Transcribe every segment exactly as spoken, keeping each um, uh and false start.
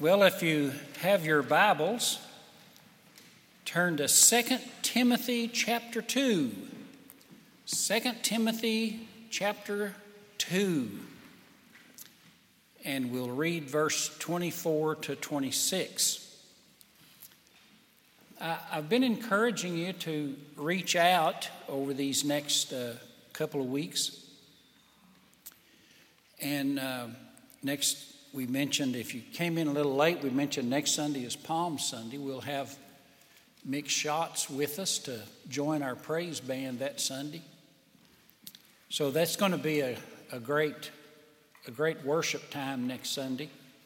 Well, if you have your Bibles, turn to Second Timothy chapter two. Second Timothy chapter two. And we'll read verse twenty-four to twenty-six. I, I've been encouraging you to reach out over these next uh, couple of weeks. And uh, next, we mentioned, if you came in a little late, we mentioned next Sunday is Palm Sunday. We'll have Mick Schatz with us to join our praise band that Sunday. So that's going to be a, a great a great worship time next Sunday.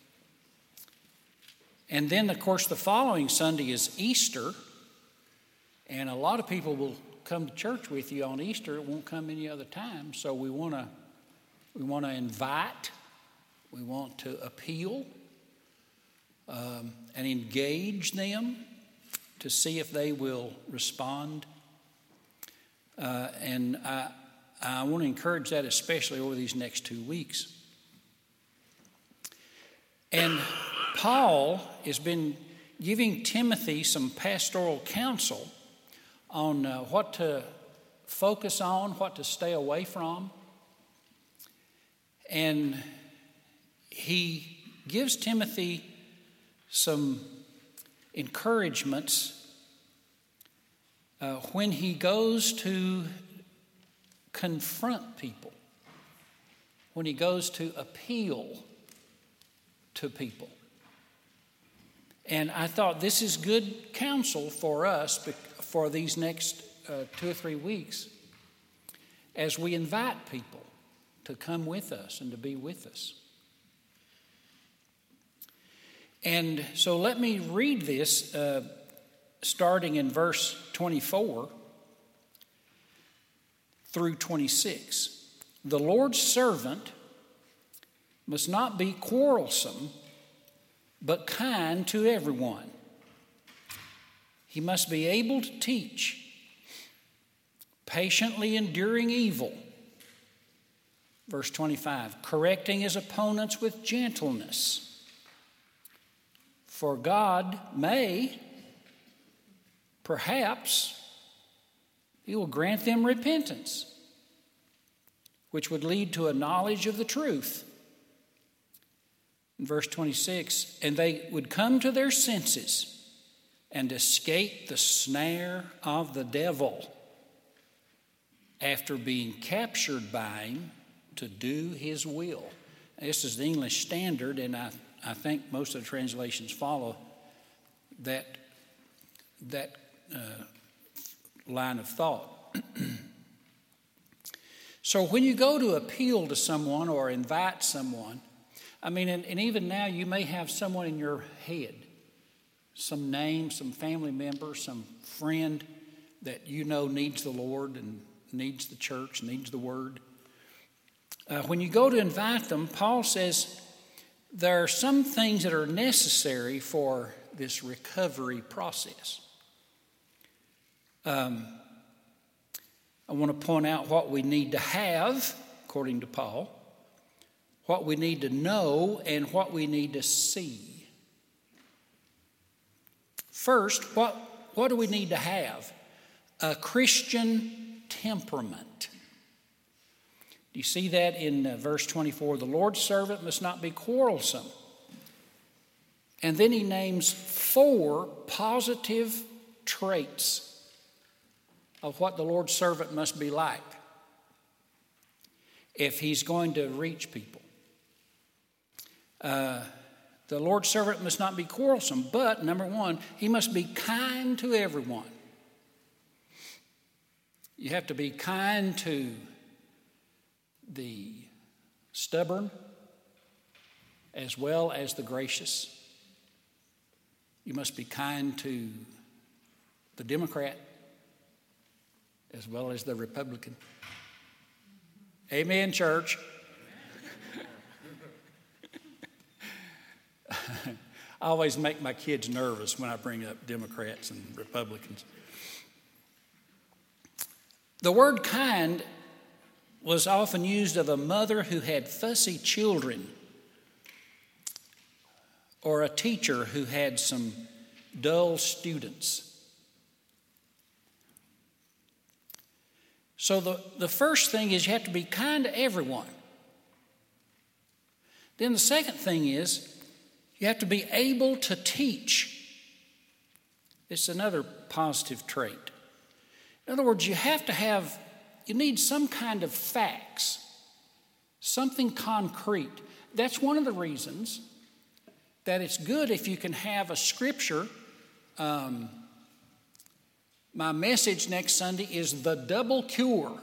And then, of course, the following Sunday is Easter. And a lot of people will come to church with you on Easter. It won't come any other time. So we want to we want to invite. We want to appeal um, and engage them to see if they will respond. Uh, and I, I want to encourage that especially over these next two weeks. And Paul has been giving Timothy some pastoral counsel on uh, what to focus on, what to stay away from. And he gives Timothy some encouragements uh, when he goes to confront people, when he goes to appeal to people. And I thought this is good counsel for us for these next uh, two or three weeks as we invite people to come with us and to be with us. And so let me read this uh, starting in verse twenty-four through twenty-six. The Lord's servant must not be quarrelsome, but kind to everyone. He must be able to teach, patiently enduring evil. Verse twenty-five, correcting his opponents with gentleness. For God may, perhaps, he will grant them repentance, which would lead to a knowledge of the truth. In verse twenty-six, and they would come to their senses and escape the snare of the devil after being captured by him to do his will. This is the English Standard, and I, I think most of the translations follow that, that uh, line of thought. So when you go to appeal to someone or invite someone, I mean, and, and even now you may have someone in your head, some name, some family member, some friend that you know needs the Lord and needs the church, needs the Word. Uh, when you go to invite them, Paul says there are some things that are necessary for this recovery process. Um, I want to point out what we need to have, according to Paul, what we need to know, and what we need to see. First, what, what do we need to have? A Christian temperament. Do you see that in uh, verse twenty-four? The Lord's servant must not be quarrelsome. And then he names four positive traits of what the Lord's servant must be like if he's going to reach people. Uh, the Lord's servant must not be quarrelsome, but number one, he must be kind to everyone. You have to be kind to the stubborn as well as the gracious. You must be kind to the Democrat as well as the Republican. Amen, church. I always make my kids nervous when I bring up Democrats and Republicans. The word kind was often used of a mother who had fussy children or a teacher who had some dull students. So the, the first thing is you have to be kind to everyone. Then the second thing is you have to be able to teach. It's another positive trait. In other words, you have to have, you need some kind of facts, something concrete. That's one of the reasons that it's good if you can have a scripture. Um, my message next Sunday is the double cure.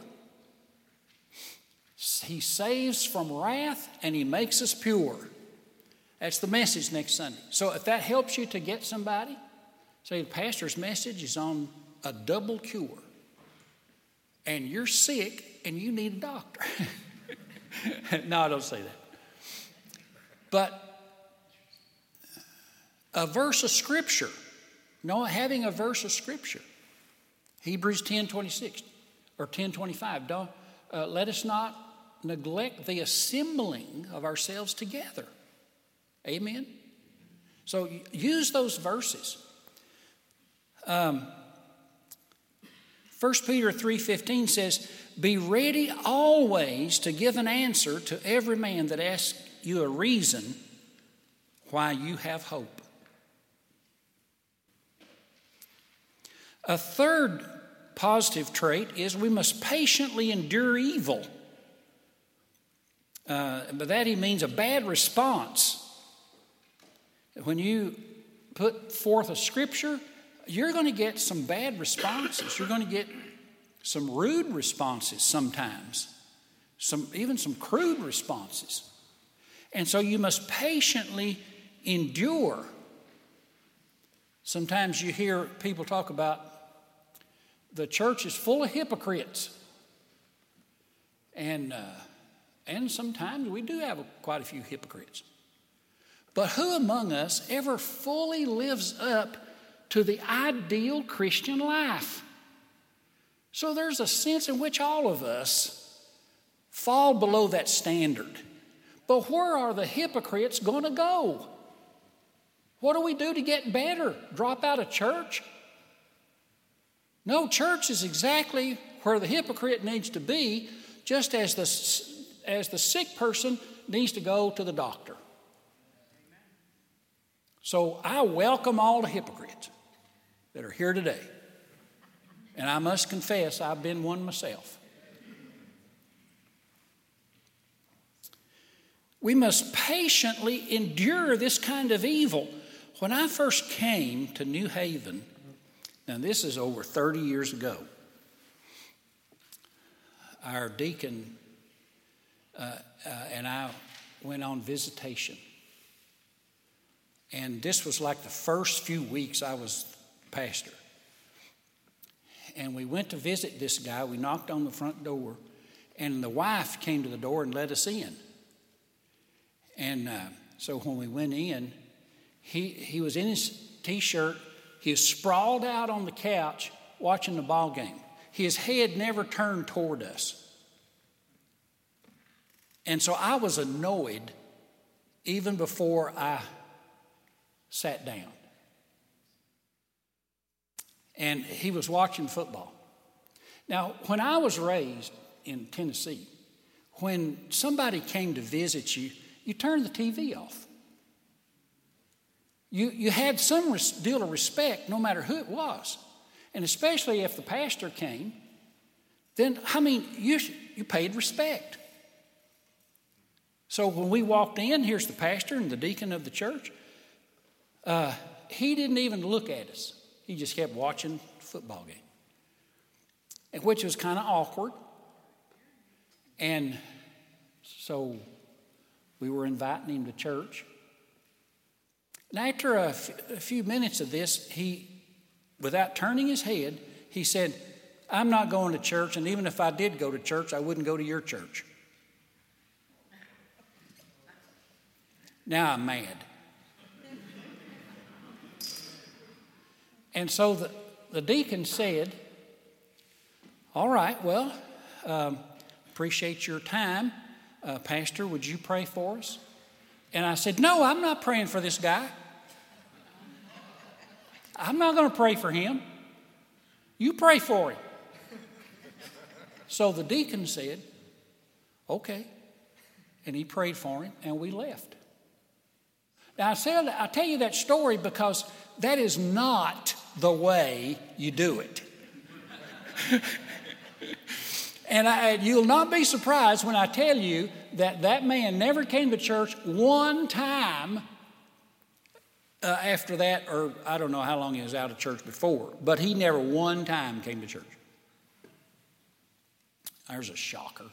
He saves from wrath and he makes us pure. That's the message next Sunday. So if that helps you to get somebody, say the pastor's message is on a double cure. And you're sick and you need a doctor. No, I don't say that. But a verse of Scripture, no, having a verse of Scripture. Hebrews ten twenty-six or ten twenty-five. Don't uh, let us not neglect the assembling of ourselves together. Amen. So use those verses. Um, First Peter three fifteen says, "Be ready always to give an answer to every man that asks you a reason why you have hope." A third positive trait is we must patiently endure evil. Uh, by that he means a bad response. When you put forth a scripture, you're going to get some bad responses. You're going to get some rude responses sometimes, some even some crude responses. And so you must patiently endure. Sometimes you hear people talk about the church is full of hypocrites. And, uh, and sometimes we do have a, quite a few hypocrites. But who among us ever fully lives up to the ideal Christian life? So there's a sense in which all of us fall below that standard. But where are the hypocrites going to go? What do we do to get better? Drop out of church? No, church is exactly where the hypocrite needs to be, just as the, as the sick person needs to go to the doctor. So I welcome all the hypocrites that are here today. And I must confess, I've been one myself. We must patiently endure this kind of evil. When I first came to New Haven, now this is over thirty years ago, our deacon uh, uh, and I went on visitation. And this was like the first few weeks I was pastor. And we went to visit this guy. We knocked on the front door, and the wife came to the door and let us in. And uh, so when we went in, he, he was in his T-shirt. He was sprawled out on the couch watching the ball game. His head never turned toward us. And so I was annoyed even before I sat down. And he was watching football. Now, when I was raised in Tennessee, when somebody came to visit you, you turned the T V off. You, you had some res- deal of respect no matter who it was. And especially if the pastor came, then, I mean, you, you paid respect. So when we walked in, here's the pastor and the deacon of the church. Uh, he didn't even look at us. He just kept watching the football game, and which was kind of awkward. And so we were inviting him to church. And after a, f- a few minutes of this, he, without turning his head, he said, "I'm not going to church, and even if I did go to church, I wouldn't go to your church." Now I'm mad. And so the, the deacon said, "All right, well, um, appreciate your time. Uh, Pastor, would you pray for us?" And I said, no, I'm not praying for this guy. I'm not going to pray for him. You pray for him. So the deacon said, okay. And he prayed for him, and we left. Now, I, said, I tell you that story because that is not the way you do it. And I, you'll not be surprised when I tell you that that man never came to church one time uh, after that, or I don't know how long he was out of church before, but he never one time came to church. There's a shocker.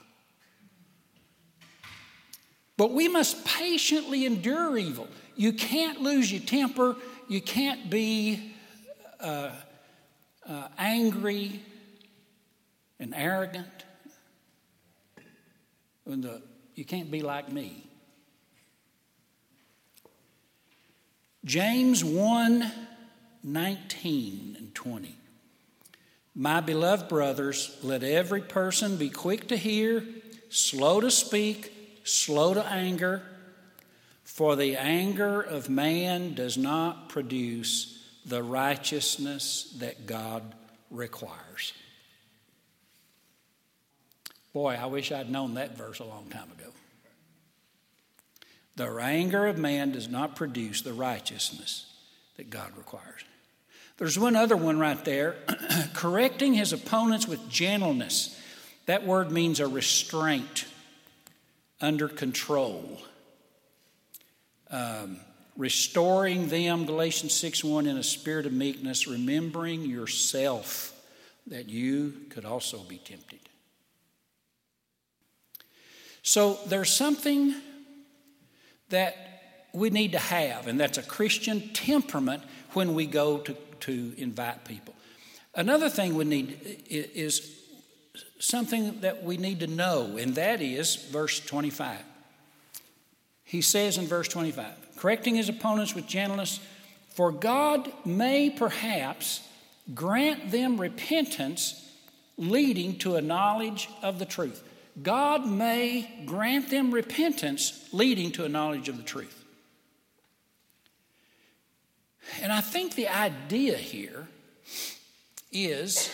But we must patiently endure evil. You can't lose your temper. You can't be uh, uh, angry and arrogant. When the, you can't be like me. James one, nineteen and twenty. My beloved brothers, let every person be quick to hear, slow to speak, slow to anger, for the anger of man does not produce the righteousness that God requires. Boy, I wish I'd known that verse a long time ago. The anger of man does not produce the righteousness that God requires. There's one other one right there, correcting his opponents with gentleness. That word means a restraint, under control. Um, restoring them, Galatians six one, in a spirit of meekness, remembering yourself that you could also be tempted. So there's something that we need to have, and that's a Christian temperament when we go to, to invite people. Another thing we need is something that we need to know, and that is verse twenty-five. He says in verse twenty-five, correcting his opponents with gentleness, for God may perhaps grant them repentance leading to a knowledge of the truth. God may grant them repentance leading to a knowledge of the truth. And I think the idea here is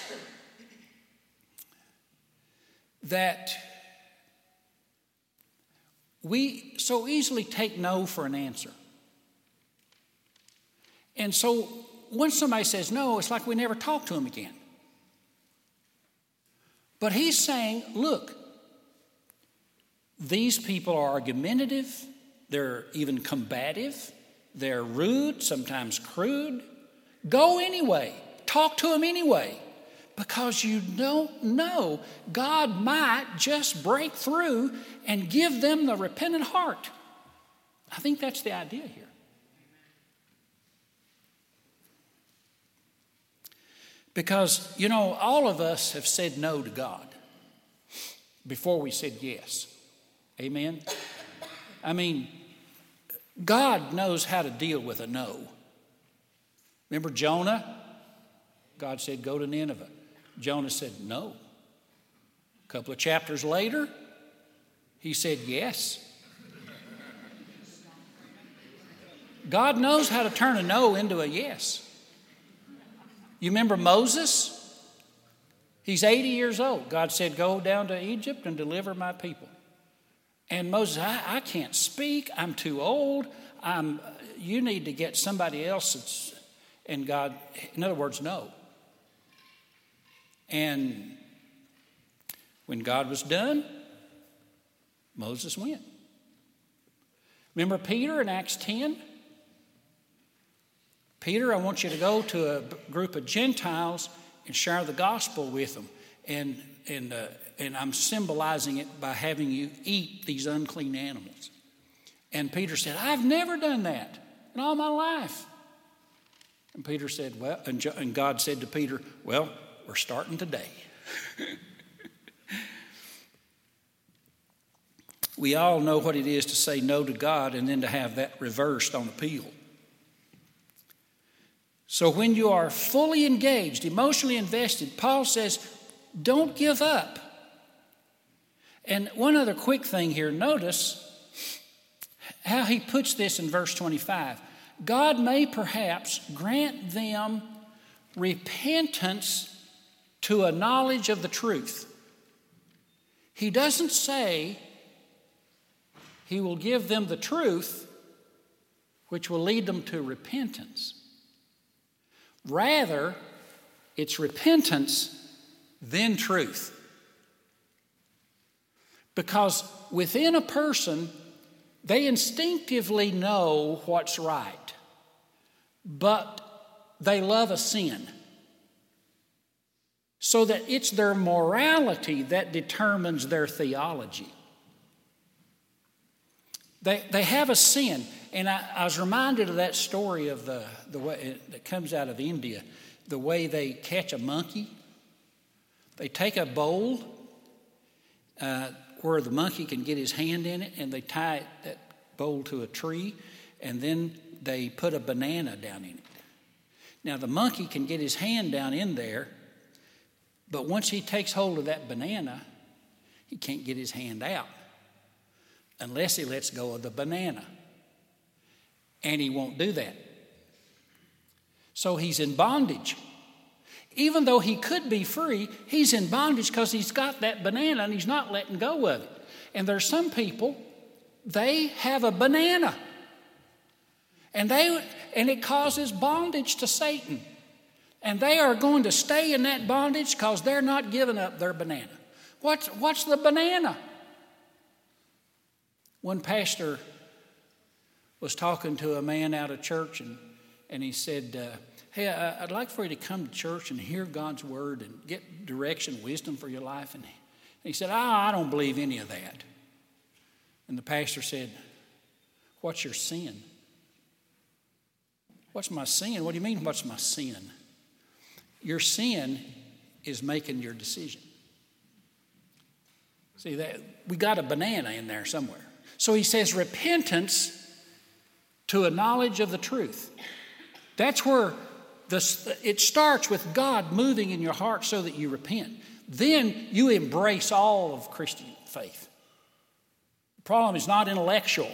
that we so easily take no for an answer. And so when somebody says no, it's like we never talk to them again. But he's saying, look, these people are argumentative, they're even combative, they're rude, sometimes crude. Go anyway. Talk to them anyway. Because you don't know, God might just break through and give them the repentant heart. I think that's the idea here. Because, you know, all of us have said no to God before we said yes. Amen? I mean, God knows how to deal with a no. Remember Jonah? God said, go to Nineveh. Jonah said, no. A couple of chapters later, he said, yes. God knows how to turn a no into a yes. You remember Moses? He's eighty years old. God said, go down to Egypt and deliver my people. And Moses, I, I can't speak. I'm too old. I'm, you need to get somebody else. That's, and God, in other words, no. And when God was done, Moses went. Remember Peter in Acts ten? Peter, I want you to go to a group of Gentiles and share the gospel with them. And, and, uh, and I'm symbolizing it by having you eat these unclean animals. And Peter said, I've never done that in all my life. And Peter said, well, and, Jo- and God said to Peter, well, we're starting today. We all know what it is to say no to God and then to have that reversed on appeal. So when you are fully engaged, emotionally invested, Paul says, don't give up. And one other quick thing here, notice how he puts this in verse twenty-five. God may perhaps grant them repentance to a knowledge of the truth. He doesn't say he will give them the truth which will lead them to repentance. Rather, it's repentance, then truth. Because within a person, they instinctively know what's right, but they love a sin. So that it's their morality that determines their theology. They, they have a sin. And I, I was reminded of that story of the, the way that comes out of India, the way they catch a monkey. They take a bowl uh, where the monkey can get his hand in it, and they tie that bowl to a tree, and then they put a banana down in it. Now, the monkey can get his hand down in there, but once he takes hold of that banana, he can't get his hand out unless he lets go of the banana. And he won't do that. So he's in bondage. Even though he could be free, he's in bondage because he's got that banana and he's not letting go of it. And there's some people, they have a banana. And they and it causes bondage to Satan. And they are going to stay in that bondage because they're not giving up their banana. What's, what's the banana? One pastor was talking to a man out of church, and, and he said, uh, hey, I, I'd like for you to come to church and hear God's word and get direction, wisdom for your life. And he, and he said, oh, I don't believe any of that. And the pastor said, what's your sin? What's my sin? What do you mean, what's my sin? Your sin is making your decision. See, that we got a banana in there somewhere. So he says repentance to a knowledge of the truth. That's where the, it starts with God moving in your heart so that you repent. Then you embrace all of Christian faith. The problem is not intellectual.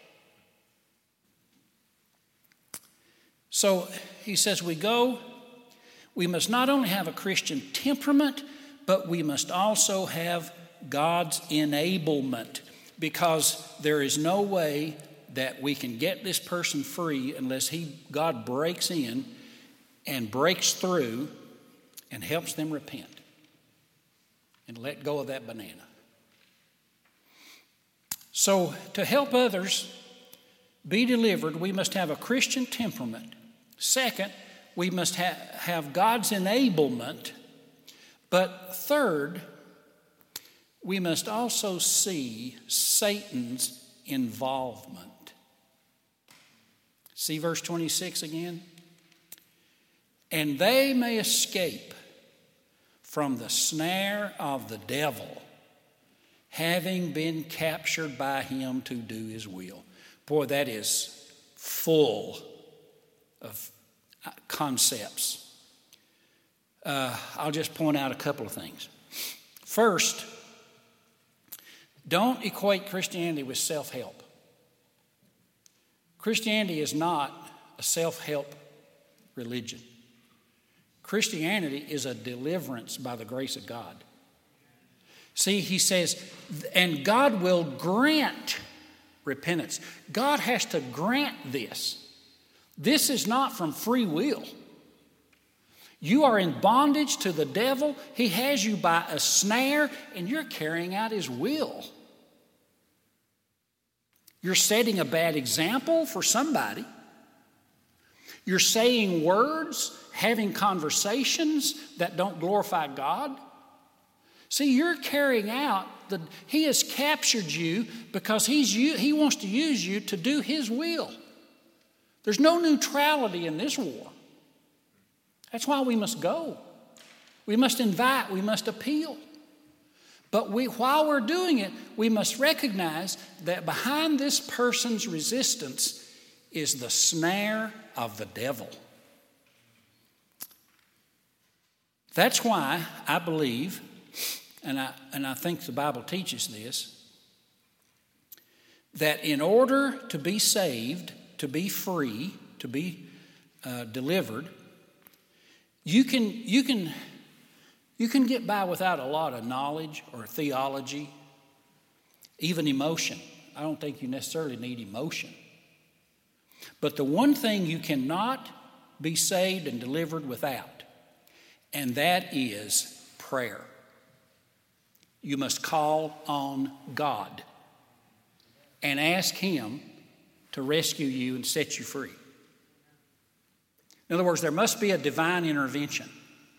So he says we go, we must not only have a Christian temperament, but we must also have God's enablement, because there is no way that we can get this person free unless he, God breaks in and breaks through and helps them repent and let go of that banana. So to help others be delivered, we must have a Christian temperament. Second, we must ha- have God's enablement. But third, we must also see Satan's involvement. See verse twenty-six again? And they may escape from the snare of the devil, having been captured by him to do his will. Boy, that is full of concepts. Uh, I'll just point out a couple of things. First, don't equate Christianity with self-help. Christianity is not a self-help religion. Christianity is a deliverance by the grace of God. See, he says, and God will grant repentance. God has to grant this. This is not from free will. You are in bondage to the devil. He has you by a snare, and you're carrying out his will. You're setting a bad example for somebody. You're saying words, having conversations that don't glorify God. See, you're carrying out, the, he has captured you because he's, he wants to use you to do his will. There's no neutrality in this war. That's why we must go. We must invite, we must appeal. But we, while we're doing it, we must recognize that behind this person's resistance is the snare of the devil. That's why I believe, and I, and I think the Bible teaches this, that in order to be saved, to be free, to be uh, delivered, you can, you, can, you can get by without a lot of knowledge or theology, even emotion. I don't think you necessarily need emotion. But the one thing you cannot be saved and delivered without, and that is prayer. You must call on God and ask Him to rescue you and set you free. In other words, there must be a divine intervention.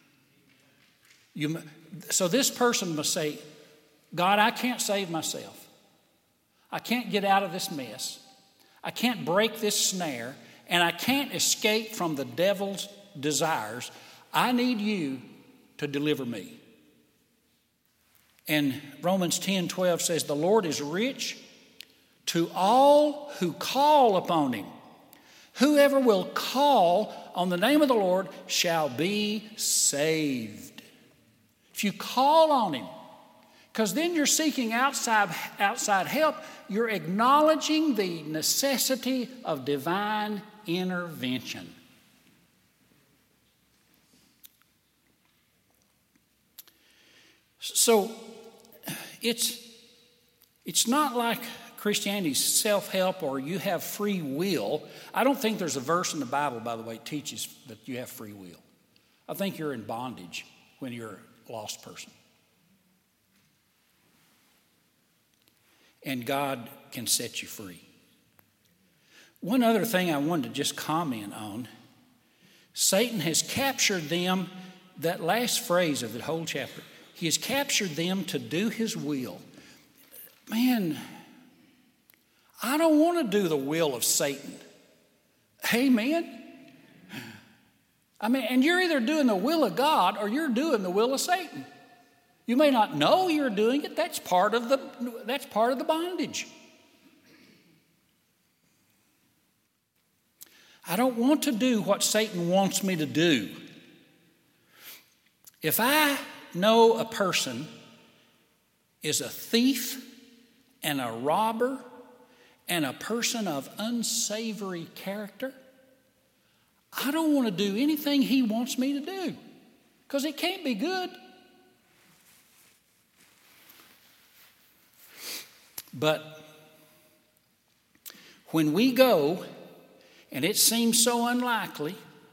You, so this person must say, God, I can't save myself. I can't get out of this mess. I can't break this snare, and I can't escape from the devil's desires. I need you to deliver me. And Romans ten twelve says, the Lord is rich to all who call upon Him. Whoever will call on the name of the Lord shall be saved. If you call on Him, because then you're seeking outside, outside help, you're acknowledging the necessity of divine intervention. So it's, it's not like Christianity's self-help or you have free will. I don't think there's a verse in the Bible, by the way, that teaches that you have free will. I think you're in bondage when you're a lost person. And God can set you free. One other thing I wanted to just comment on, Satan has captured them, that last phrase of the whole chapter, he has captured them to do his will. Man, I don't want to do the will of Satan. Amen? I mean, and you're either doing the will of God or you're doing the will of Satan. You may not know you're doing it. That's part of the, that's part of the bondage. I don't want to do what Satan wants me to do. If I know a person is a thief and a robber and a person of unsavory character, I don't want to do anything he wants me to do because it can't be good. But when we go, and it seems so unlikely,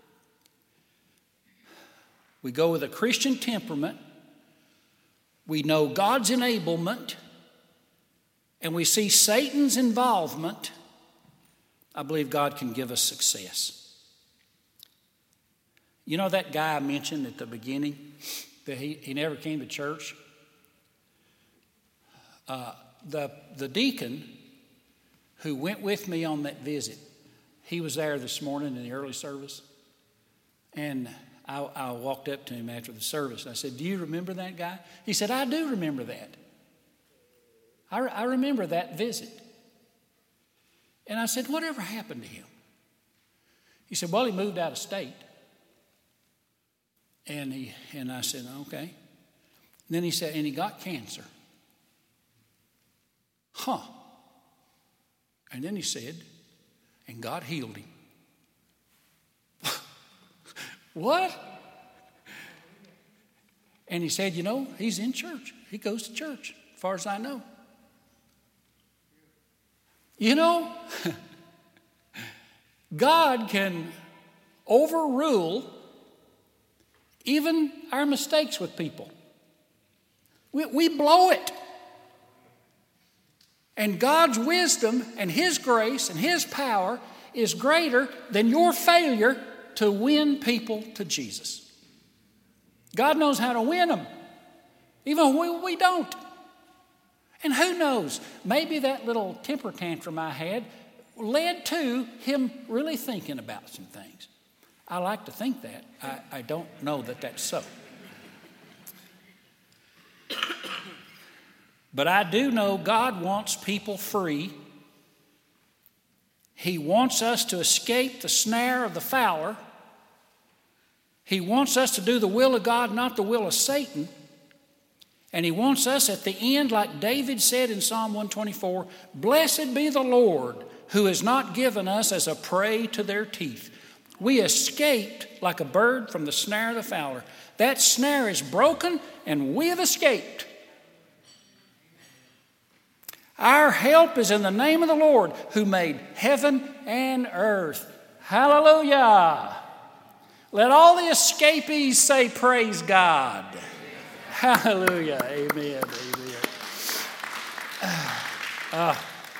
we go with a Christian temperament, we know God's enablement, and we see Satan's involvement, I believe God can give us success. You know that guy I mentioned at the beginning, that he, he never came to church? Uh, the, the deacon who went with me on that visit, he was there this morning in the early service. And I, I walked up to him after the service. I said, do you remember that guy? He said, I do remember that. I, I remember that visit. And I said, whatever happened to him? He said, well, he moved out of state. And he and I said, okay. And then he said, and he got cancer. Huh. And then he said, and God healed him. What? And he said, you know, he's in church. He goes to church, as far as I know. You know, God can overrule even our mistakes with people. We, we blow it. And God's wisdom and His grace and His power is greater than your failure to win people to Jesus. God knows how to win them, even when we don't. And who knows, maybe that little temper tantrum I had led to him really thinking about some things. I like to think that. I, I don't know that that's so. But I do know God wants people free. He wants us to escape the snare of the fowler. He wants us to do the will of God, not the will of Satan. And he wants us at the end, like David said in Psalm one twenty-four, blessed be the Lord who has not given us as a prey to their teeth. We escaped like a bird from the snare of the fowler. That snare is broken and we have escaped. Our help is in the name of the Lord who made heaven and earth. Hallelujah. Let all the escapees say praise God. Hallelujah. Amen. Amen. Uh,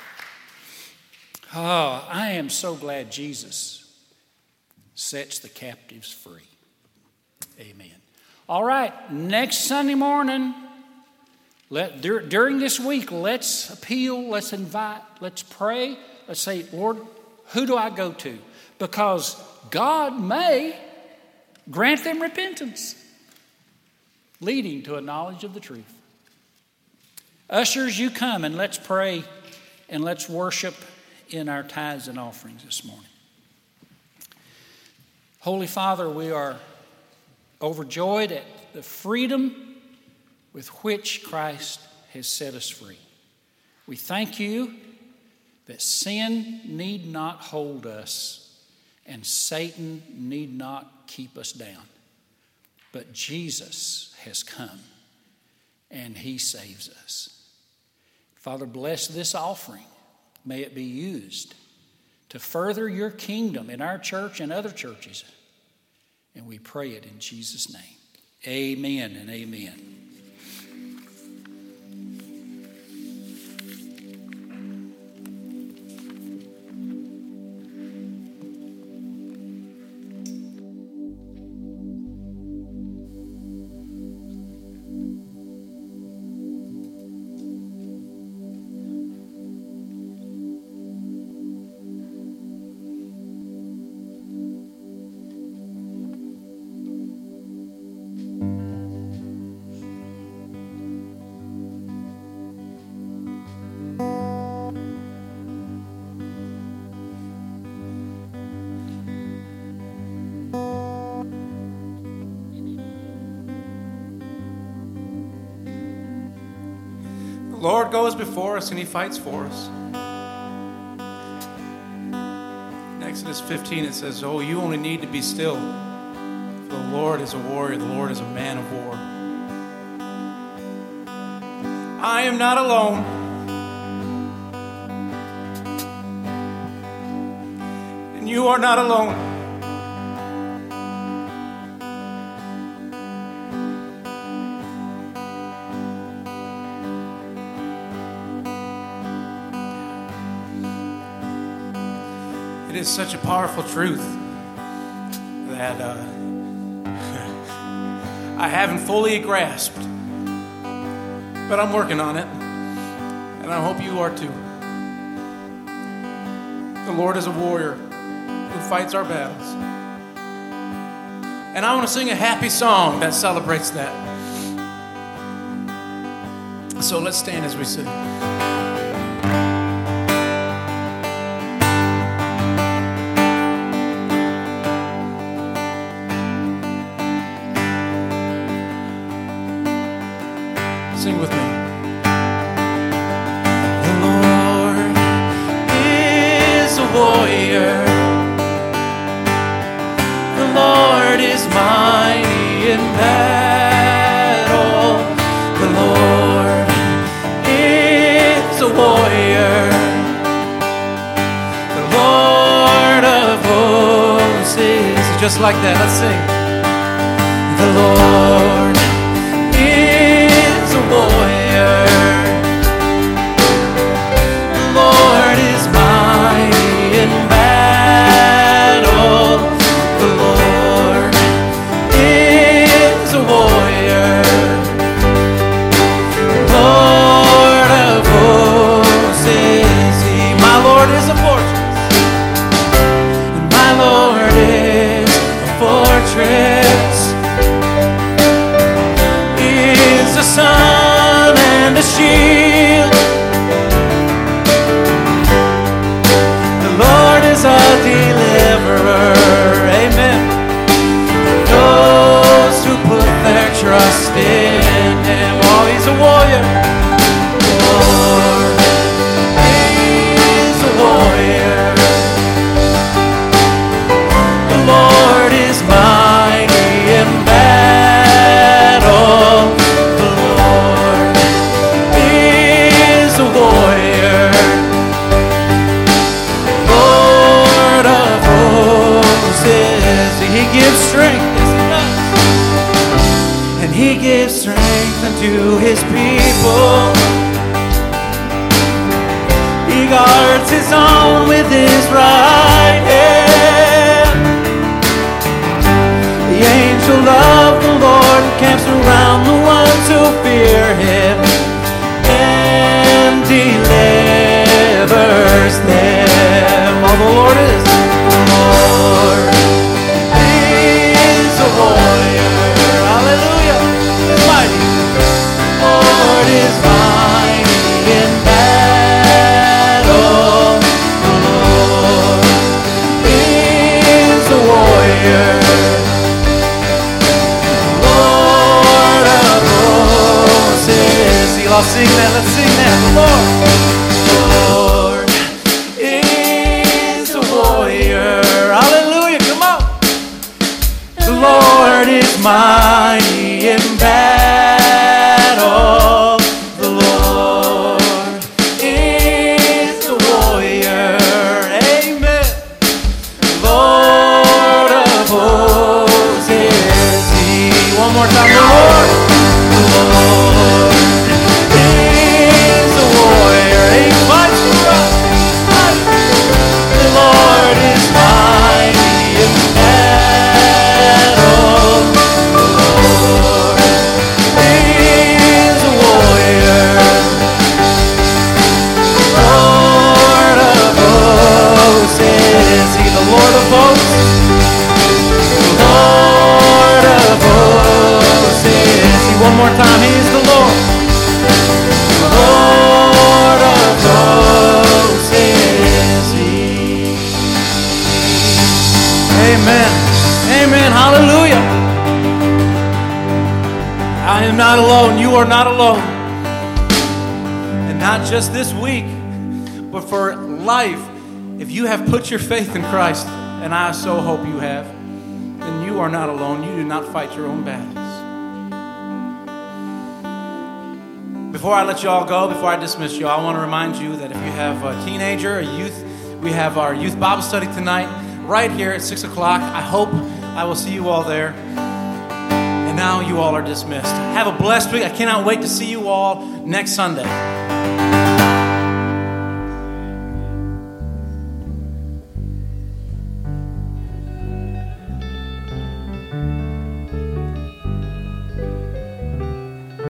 oh, I am so glad Jesus sets the captives free. Amen. All right, next Sunday morning, let, dur- during this week, let's appeal, let's invite, let's pray. Let's say, Lord, who do I go to? Because God may grant them repentance, leading to a knowledge of the truth. Ushers, you come and let's pray and let's worship in our tithes and offerings this morning. Holy Father, we are overjoyed at the freedom with which Christ has set us free. We thank you that sin need not hold us and Satan need not keep us down. But Jesus has come and he saves us. Father, bless this offering. May it be used to further your kingdom in our church and other churches. And we pray it in Jesus' name. Amen and amen. The Lord goes before us and he fights for us. In Exodus fifteen it says, oh, you only need to be still. For the Lord is a warrior, the Lord is a man of war. I am not alone. And you are not alone. It is such a powerful truth that uh, I haven't fully grasped, but I'm working on it, and I hope you are too. The Lord is a warrior who fights our battles, and I want to sing a happy song that celebrates that. So let's stand as we sing. Sing with me. The Lord is a warrior. The Lord is mighty in battle. The Lord is a warrior. The Lord of hosts is just like that. Let's sing. The Lord a warrior. The Lord is mighty in battle. The Lord is a warrior. The Lord of hosts is he. My Lord is a fortress. And my Lord is a fortress. He is the sun and a shield. The Lord is our deliverer. Amen. Those who put their trust in him. Oh, he's is a warrior. The Lord is a warrior. The Lord is mighty in battle. The Lord is a warrior. Lord of hosts, He gives strength, yes He does. And He gives strength unto His people. He guards His own with His right hand. The angel of the Lord encamps around the ones who fear Him and delivers them. Oh, the Lord is, the Lord is a warrior. Hallelujah. He's mighty. The Lord is mighty in battle. The Lord is a warrior. Lord of hosts. Let's sing that. Let's sing that. The Lord. The Lord is a warrior. Hallelujah. Come on. The Lord is mighty in battle. The Lord is a warrior. Amen. Lord of hosts is He. One more time. The Lord. The Lord is a warrior. He fights for us. The Lord is mighty in battle. The Lord is a warrior. Lord of hosts is He. The Lord of hosts. The Lord of hosts is He. One more time. He is the Lord. The Lord of hosts is He. Amen. Amen. Hallelujah. I am not alone. You are not alone. And not just this week, but for life. If you have put your faith in Christ, and I so hope you have, then you are not alone. You do not fight your own battles. Before I let you all go, before I dismiss you, I want to remind you that if you have a teenager, a youth, we have our youth Bible study tonight right here at six o'clock. I hope I will see you all there. And now you all are dismissed. Have a blessed week. I cannot wait to see you all next Sunday.